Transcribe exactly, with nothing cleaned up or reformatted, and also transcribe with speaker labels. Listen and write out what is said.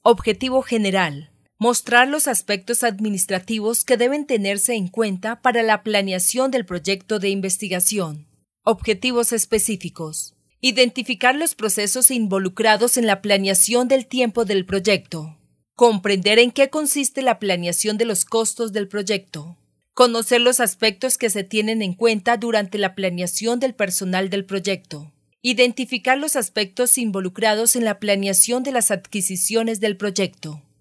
Speaker 1: Objetivo general: mostrar los aspectos administrativos que deben tenerse en cuenta para la planeación del proyecto de investigación. Objetivos específicos: identificar los procesos involucrados en la planeación del tiempo del proyecto. Comprender en qué consiste la planeación de los costos del proyecto. Conocer los aspectos que se tienen en cuenta durante la planeación del personal del proyecto. Identificar los aspectos involucrados en la planeación de las adquisiciones del proyecto.